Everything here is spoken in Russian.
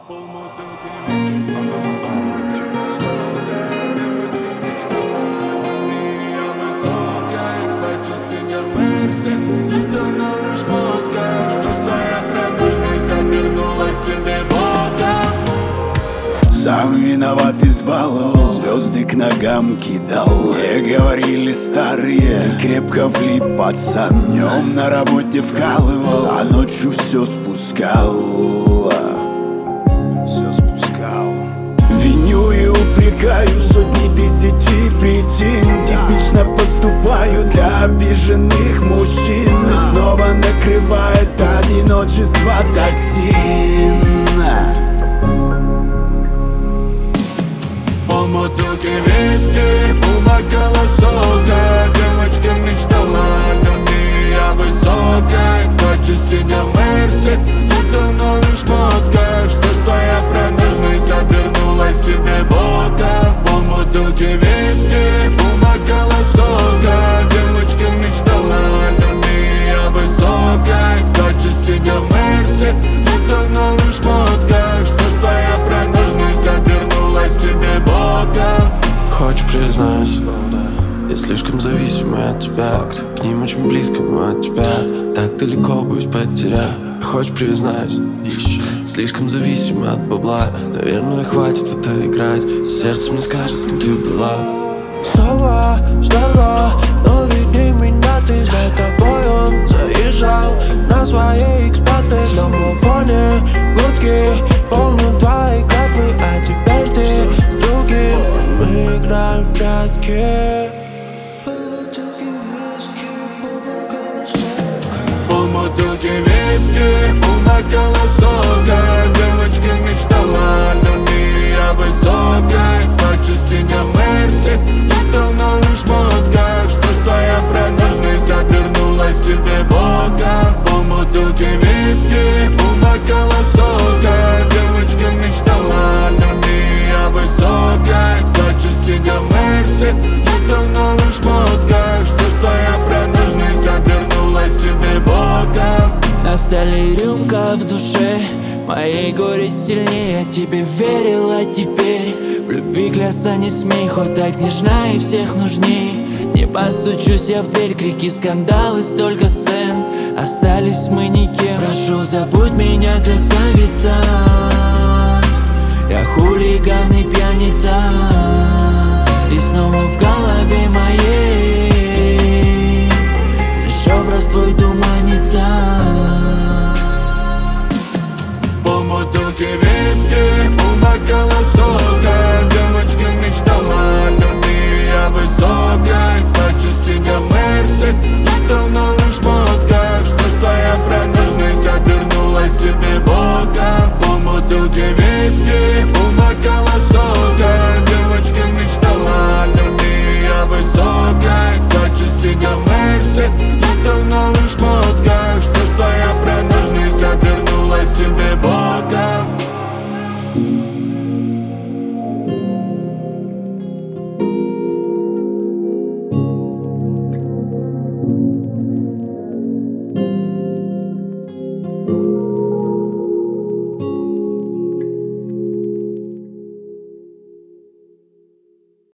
Сам виноват, избаловал, звезды к ногам кидал. Мне говорили старые, ты крепко влип, пацан. Днем на работе вкалывал, а ночью все спускал. Виню и упрекаю сотни тысячи причин. Типично поступаю для обиженных мужчин. И снова накрывает одиночество токсин. Бутылки виски, полбокала сока. Девочка мечтала о любви, я высокой. По частям Мерси, зато в новых шмотках. Что ж твоя продажность обернулась тебе боком? Полбутылки виски, полбокала сока. Девочка мечтала о любви, я высокой. По частям Мерси, зато в новых шмотках. Что ж твоя продажность обернулась тебе боком? Хочешь, признаюсь, я слишком зависимый от тебя. К ним очень близко, но от тебя так далеко, боюсь потерять. Хочешь, признаюсь, слишком зависимый от бабла. Наверное, хватит в это играть. Сердце мне скажет, с кем ты была. Снова ждала, но видней меня, ты за тобой он заезжал на своей X-пятой домофоне. Гудки, помню твои клятвы, а теперь ты с другим. Мы играем в прятки. Полбутылки виски, полбокала сока. Девочка мечтала о любви, я высокой. По частям Мерси, зато в новых шмотках. Что ж твоя продажность обернулась тебе боком? Полбутылки виски, полбокала сока. Девочка мечтала о любви, я высокой. По частям Мерси, зато в новых шмотках. Что ж твоя продажность обернулась тебе боком? На столе рюмка в душе, моей горе сильнее. Я тебе верил, а теперь в любви клясться не смей. Хоть так нежна и всех нужней. Не постучусь я в дверь, крики, скандалы, столько сцен. Остались мы никем. Прошу, забудь меня, красавица.